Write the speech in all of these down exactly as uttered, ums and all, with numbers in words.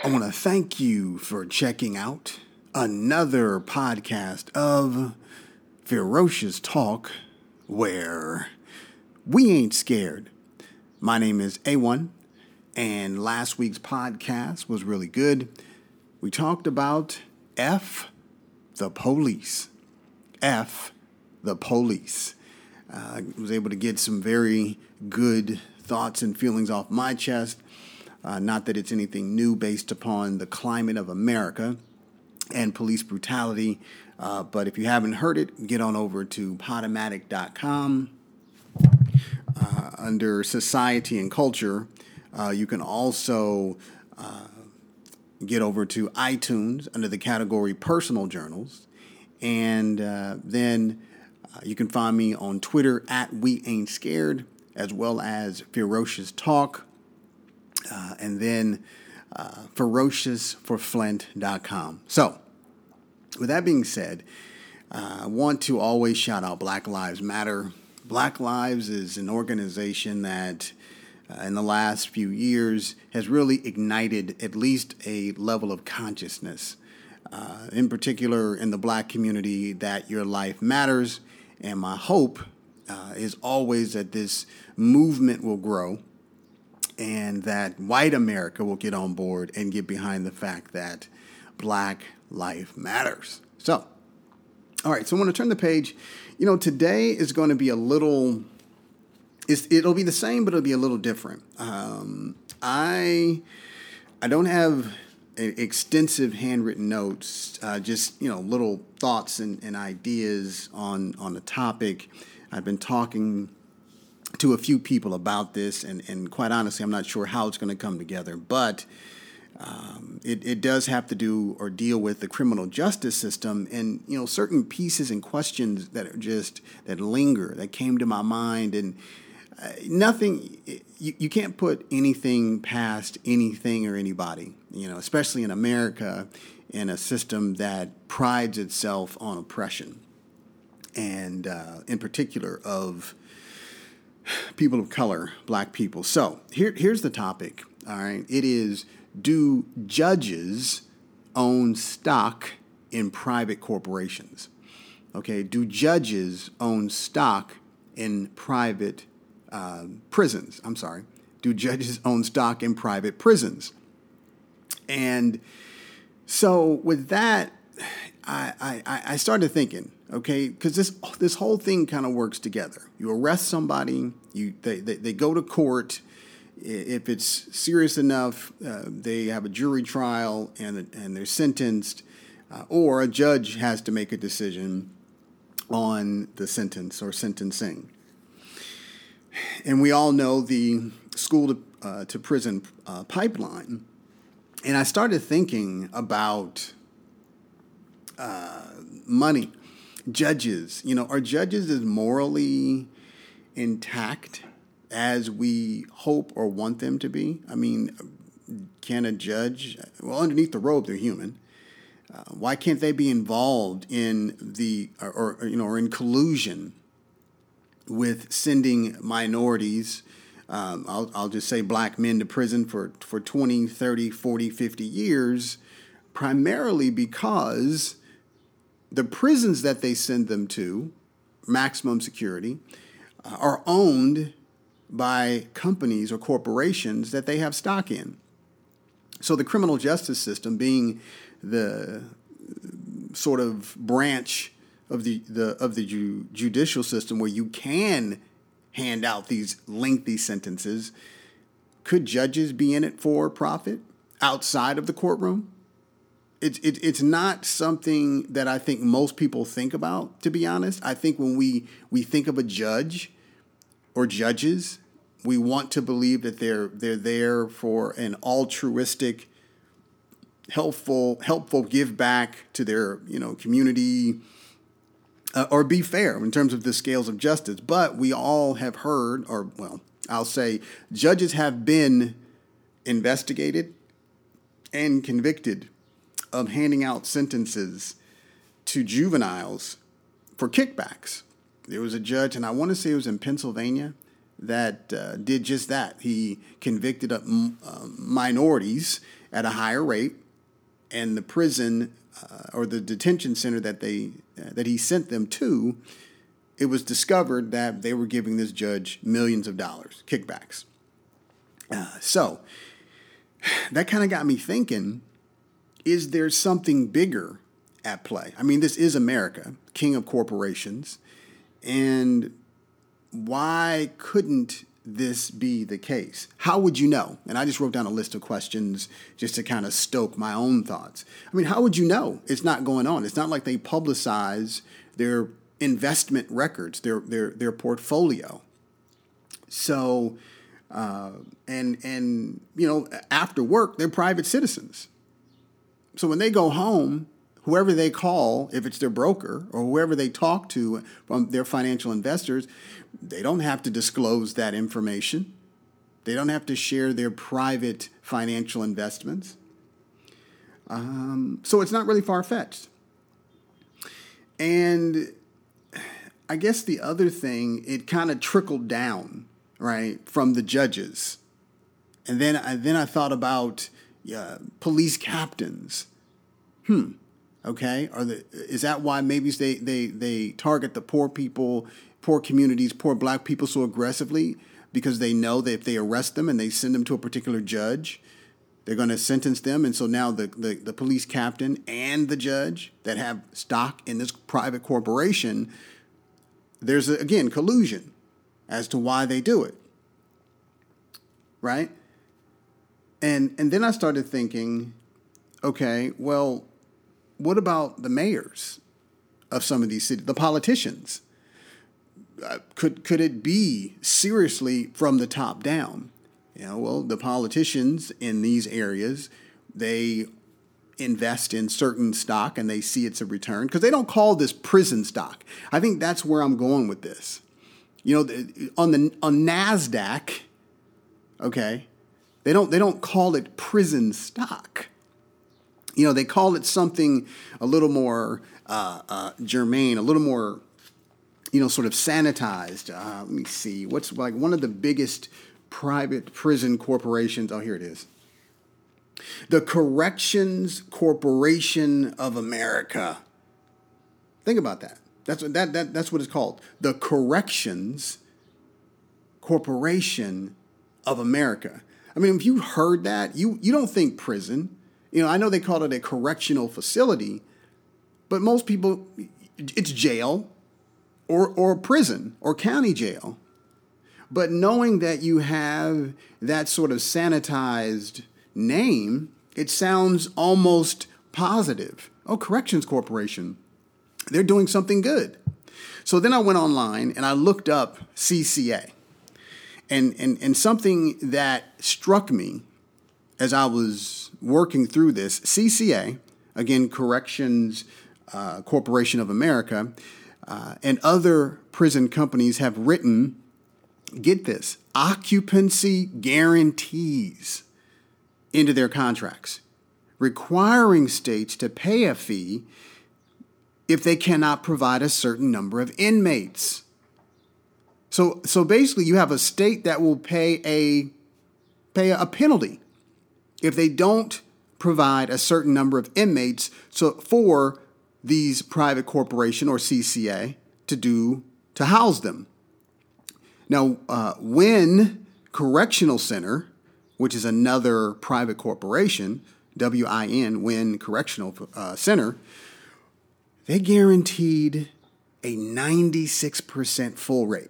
I want to thank you for checking out another podcast of Ferocious Talk, where we ain't scared. My name is A one, and last week's podcast was really good. We talked about F the police. F the police. Uh, I was able to get some very good thoughts and feelings off my chest. Uh, not that it's anything new based upon the climate of America and police brutality. Uh, but if you haven't heard it, get on over to podomatic dot com. Uh, under society and culture, uh, you can also uh, get over to iTunes under the category personal journals. And uh, then uh, you can find me on Twitter at We Ain't Scared, as well as Ferocious Talk. Uh, and then uh, ferocious for flint dot com. So, with that being said, uh, I want to always shout out Black Lives Matter. Black Lives is an organization that uh, in the last few years has really ignited at least a level of consciousness, uh, in particular in the Black community, that your life matters. And my hope uh, is always that this movement will grow, and that white America will get on board and get behind the fact that Black life matters. So, all right, so I want to turn the page. You know, today is going to be a little, it's, it'll be the same, but it'll be a little different. Um, I I don't have extensive handwritten notes, uh, just, you know, little thoughts and, and ideas on, on the topic. I've been talking to a few people about this, and, and quite honestly, I'm not sure how it's going to come together, but um, it, it does have to do or deal with the criminal justice system, and, you know, certain pieces and questions that are just, that linger, that came to my mind, and uh, nothing, you, you can't put anything past anything or anybody, you know, especially in America, in a system that prides itself on oppression, and uh, in particular of people of color, Black people. So here, here's the topic. All right. It is, do judges own stock in private corporations? Okay. Do judges own stock in private uh, prisons? I'm sorry. Do judges own stock in private prisons? And so with that, I, I, I started thinking, okay, because this this whole thing kind of works together. You arrest somebody, you they, they, they go to court. If it's serious enough, uh, they have a jury trial and and they're sentenced, uh, or a judge has to make a decision on the sentence or sentencing. And we all know the school to, uh, to prison uh, pipeline. And I started thinking about uh, money. Judges, you know, are judges as morally intact as we hope or want them to be? I mean, can a judge, well, underneath the robe, they're human. Uh, why can't they be involved in the, or, or, you know, or in collusion with sending minorities, um, I'll, I'll just say Black men, to prison for, for twenty, thirty, forty, fifty years, primarily because the prisons that they send them to, maximum security, uh, are owned by companies or corporations that they have stock in. So the criminal justice system, being the sort of branch of the, the of the ju- judicial system where you can hand out these lengthy sentences, could judges be in it for profit outside of the courtroom? It's it, it's not something that I think most people think about, to be honest. I think when we, we think of a judge or judges, we want to believe that they're they're there for an altruistic, helpful helpful give back to their, you know, community, uh, or be fair in terms of the scales of justice. But we all have heard, or well, I'll say, judges have been investigated and convicted of handing out sentences to juveniles for kickbacks. There was a judge, and I want to say it was in Pennsylvania, that uh, did just that. He convicted uh, minorities at a higher rate, and the prison uh, or the detention center that they uh, that he sent them to, it was discovered that they were giving this judge millions of dollars, kickbacks. Uh, so that kind of got me thinking, is there something bigger at play? I mean, this is America, king of corporations, and why couldn't this be the case? How would you know? And I just wrote down a list of questions just to kind of stoke my own thoughts. I mean, how would you know it's not going on? It's not like they publicize their investment records, their their their portfolio. So, uh, and and you know, after work, they're private citizens. So when they go home, whoever they call, if it's their broker or whoever they talk to from their financial investors, they don't have to disclose that information. They don't have to share their private financial investments. Um, so it's not really far-fetched. And I guess the other thing, it kind of trickled down, right, from the judges. And then I, then I thought about uh, police captains. Hmm. Okay. Are the is that why maybe they, they, they target the poor people, poor communities, poor black people so aggressively? Because they know that if they arrest them and they send them to a particular judge, they're going to sentence them. And so now the, the, the police captain and the judge that have stock in this private corporation, there's, a, again, collusion as to why they do it. Right? And and then I started thinking, okay, well, what about the mayors of some of these cities, the politicians? Uh, could could it be seriously from the top down? You know, well, the politicians in these areas, they invest in certain stock and they see it's a return because they don't call this prison stock. I think that's where I'm going with this. You know, on the on NASDAQ, okay, they don't they don't call it prison stock. You know, they call it something a little more uh, uh, germane, a little more, you know, sort of sanitized. Uh, let me see. What's like one of the biggest private prison corporations? Oh, here it is. The Corrections Corporation of America. Think about that. That's what that, that that's what it's called. The Corrections Corporation of America. I mean, if you heard that, you you don't think prison. You know, I know they call it a correctional facility, but most people, it's jail or or prison or county jail. But knowing that you have that sort of sanitized name, it sounds almost positive. Oh, Corrections Corporation, they're doing something good. So then I went online and I looked up C C A. And, and, and something that struck me as I was working through this, C C A, again, Corrections uh, Corporation of America, uh, and other prison companies have written, get this, occupancy guarantees into their contracts, requiring states to pay a fee if they cannot provide a certain number of inmates. So, so basically, you have a state that will pay a pay a penalty if they don't provide a certain number of inmates. So, for these private corporation or C C A to do to house them. Now, uh, Wynn Correctional Center, which is another private corporation, W I N, Wynn Correctional uh, Center, they guaranteed a ninety-six percent full rate.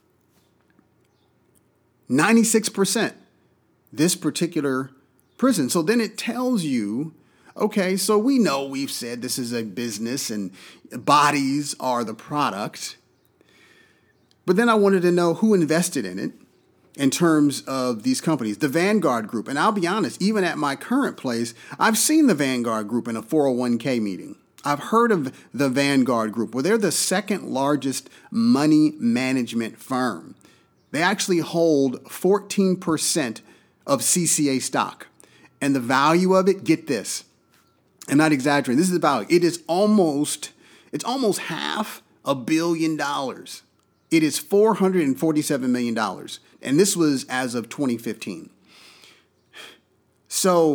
ninety-six percent, this particular prison. So then it tells you, okay, so we know we've said this is a business and bodies are the product. But then I wanted to know who invested in it in terms of these companies, the Vanguard Group. And I'll be honest, even at my current place, I've seen the Vanguard Group in a four oh one k meeting. I've heard of the Vanguard Group. Well, they're the second largest money management firm. They actually hold fourteen percent of C C A stock. And the value of it, get this, I'm not exaggerating, this is about, it is almost, it's almost half a billion dollars. It is four hundred forty-seven million dollars. And this was as of twenty fifteen. So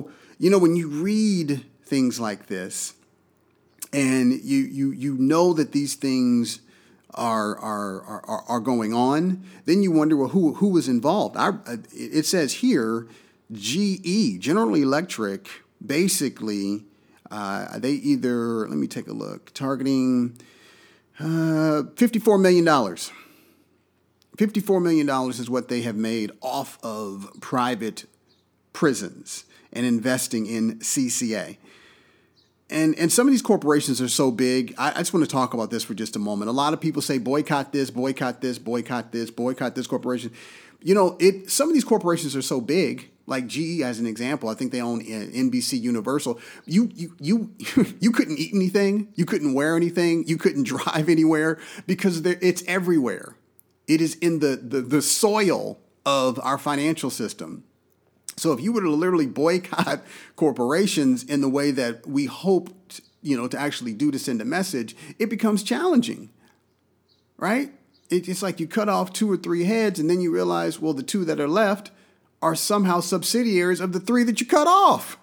You know, when you read things like this and you you you know that these things are are are, are going on, then you wonder, well, who who was involved? I, it says here, G E, General Electric, basically, uh, they either, let me take a look, targeting uh, fifty-four million dollars. fifty-four million dollars is what they have made off of private prisons and investing in C C A. And and some of these corporations are so big. I, I just want to talk about this for just a moment. A lot of people say boycott this, boycott this, boycott this, boycott this corporation. You know, it. Some of these corporations are so big, like G E as an example. I think they own N B C Universal. You you you you couldn't eat anything. You couldn't wear anything. You couldn't drive anywhere because it's everywhere. It is in the, the the soil of our financial system. So if you were to literally boycott corporations in the way that we hoped, you know, to actually do to send a message, it becomes challenging, right? It's like you cut off two or three heads and then you realize, well, the two that are left are somehow subsidiaries of the three that you cut off.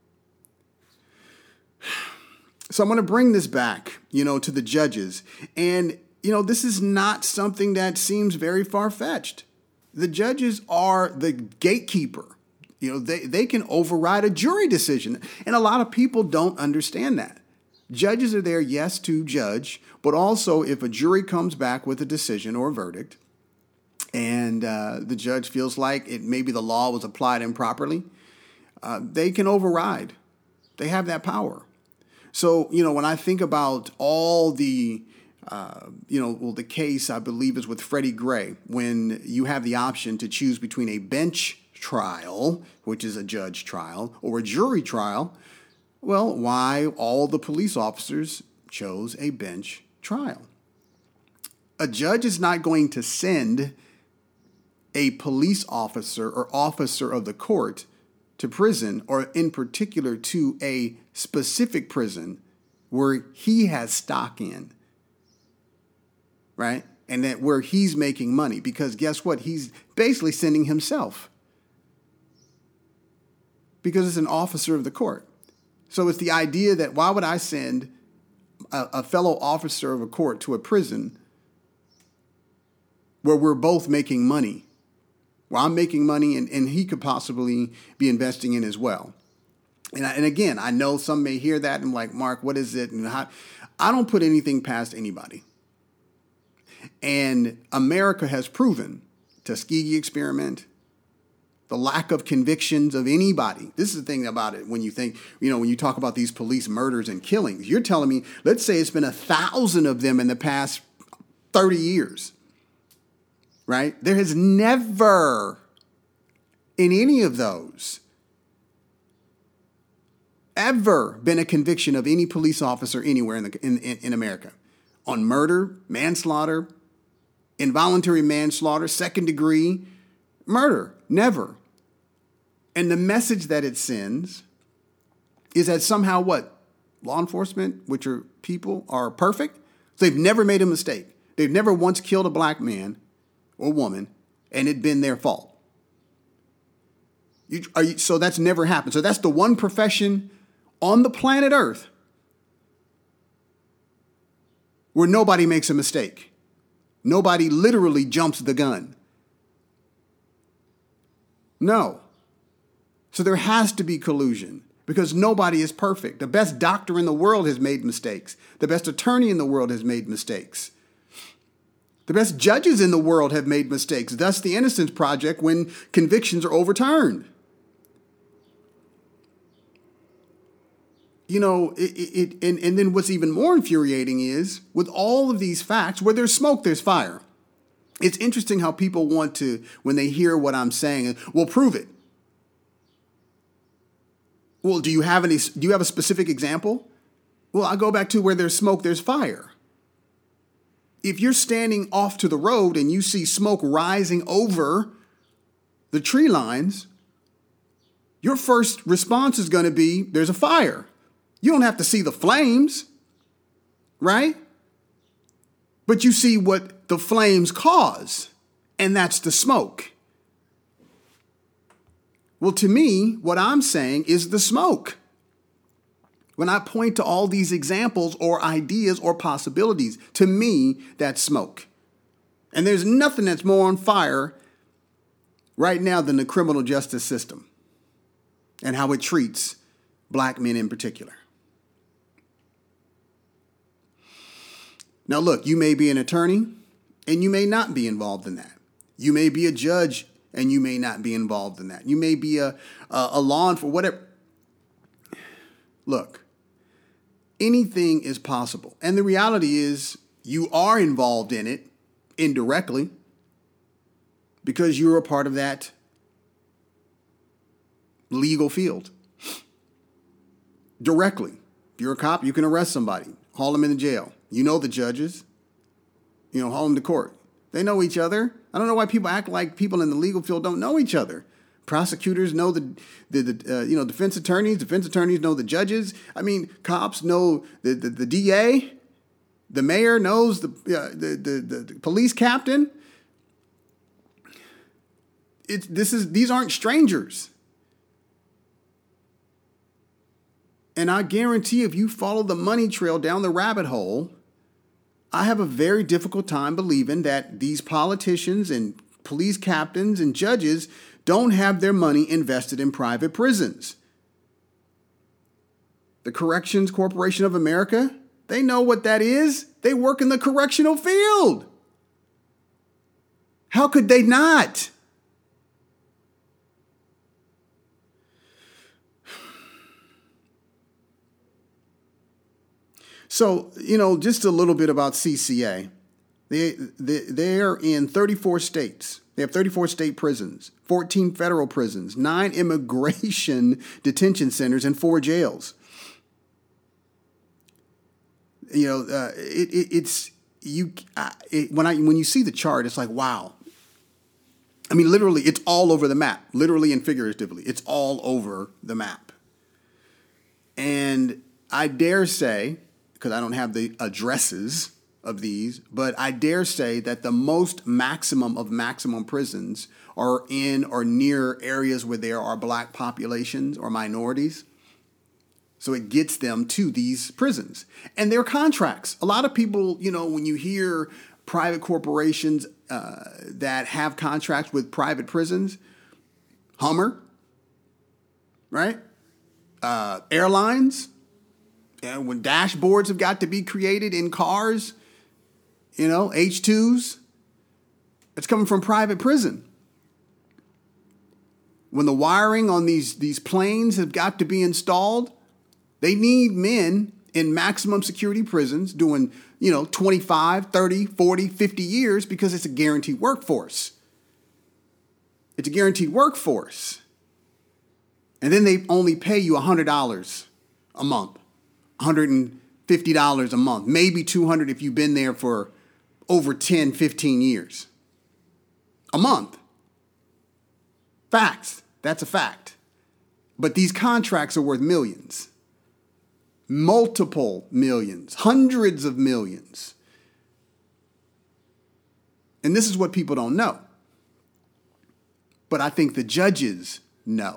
So I'm going to bring this back, you know, to the judges. And, you know, this is not something that seems very far-fetched. The judges are the gatekeeper. You know, they, they can override a jury decision. And a lot of people don't understand that. Judges are there, yes, to judge, but also if a jury comes back with a decision or a verdict and uh, the judge feels like it maybe the law was applied improperly, uh, they can override. They have that power. So, you know, when I think about all the, uh, you know, well, the case I believe is with Freddie Gray, when you have the option to choose between a bench trial, which is a judge trial, or a jury trial, well, why all the police officers chose a bench trial? A judge is not going to send a police officer or officer of the court to prison, or in particular to a specific prison where he has stock in, right? And that where he's making money, because guess what? He's basically sending himself, because it's an officer of the court. So it's the idea that why would I send a, a fellow officer of a court to a prison where we're both making money, where I'm making money and, and he could possibly be investing in as well. And, I, and again, I know some may hear that and like, Mark, what is it? And how? I don't put anything past anybody. And America has proven, Tuskegee experiment, the lack of convictions of anybody. This is the thing about it. When you think, you know, when you talk about these police murders and killings, you're telling me, let's say it's been a thousand of them in the past thirty years, right? There has never in any of those ever been a conviction of any police officer anywhere in, the, in, in, in America on murder, manslaughter, involuntary manslaughter, second degree murder. Never. And the message that it sends is that somehow what? Law enforcement, which are people, are perfect. They've never made a mistake. They've never once killed a black man or woman and it been their fault. You, are you, so that's never happened. So that's the one profession on the planet Earth where nobody makes a mistake. Nobody literally jumps the gun. No. So there has to be collusion because nobody is perfect. The best doctor in the world has made mistakes. The best attorney in the world has made mistakes. The best judges in the world have made mistakes. Thus the Innocence Project when convictions are overturned. You know, it, it, and, and then what's even more infuriating is with all of these facts, where there's smoke, there's fire. It's interesting how people want to, when they hear what I'm saying, well, prove it. Well, do you have any, do you have a specific example? Well, I go back to where there's smoke, there's fire. If you're standing off to the road and you see smoke rising over the tree lines, your first response is going to be, there's a fire. You don't have to see the flames, right? But you see what the flames cause, and that's the smoke. Well, to me, what I'm saying is the smoke. When I point to all these examples or ideas or possibilities, to me, that's smoke. And there's nothing that's more on fire right now than the criminal justice system and how it treats black men in particular. Now, look, you may be an attorney and you may not be involved in that. You may be a judge and you may not be involved in that. You may be a, a, a law enforcement, whatever. Look, anything is possible. And the reality is you are involved in it indirectly because you're a part of that legal field. Directly. If you're a cop, you can arrest somebody, haul them into jail. You know the judges, you know, haul them to court. They know each other. I don't know why people act like people in the legal field don't know each other. Prosecutors know the, the, the uh, you know, defense attorneys. Defense attorneys know the judges. I mean, cops know the, the, the D A. The mayor knows the, uh, the, the, the police captain. It's, this is, these aren't strangers. And I guarantee if you follow the money trail down the rabbit hole, I have a very difficult time believing that these politicians and police captains and judges don't have their money invested in private prisons. The Corrections Corporation of America, they know what that is. They work in the correctional field. How could they not? So, you know, just a little bit about C C A. They, they, they're in thirty-four states. They have thirty-four state prisons, fourteen federal prisons, nine immigration detention centers, and four jails. You know, uh, it, it, it's you. Uh, it, when I when you see the chart, it's like, wow. I mean, literally, it's all over the map, literally and figuratively. It's all over the map. And I dare say, because I don't have the addresses of these, but I dare say that the most maximum of maximum prisons are in or near areas where there are black populations or minorities. So it gets them to these prisons. And their contracts. A lot of people, you know, when you hear private corporations uh, that have contracts with private prisons, Hummer, right? Uh, airlines. And when dashboards have got to be created in cars, you know, H twos, it's coming from private prison. When the wiring on these, these planes have got to be installed, they need men in maximum security prisons doing, you know, twenty-five, thirty, forty, fifty years because it's a guaranteed workforce. It's a guaranteed workforce. And then they only pay you one hundred dollars a month. one hundred fifty dollars a month, maybe two hundred dollars if you've been there for over ten, fifteen years. A month. Facts. That's a fact. But these contracts are worth millions. Multiple millions. Hundreds of millions. And this is what people don't know. But I think the judges know.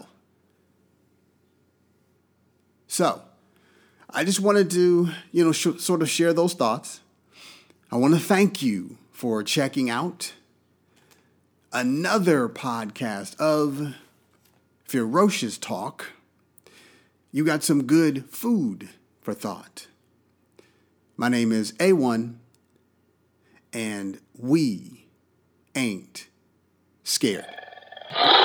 So, I just wanted to, you know, sh- sort of share those thoughts. I want to thank you for checking out another podcast of Ferocious Talk. You got some good food for thought. My name is A one, and we ain't scared.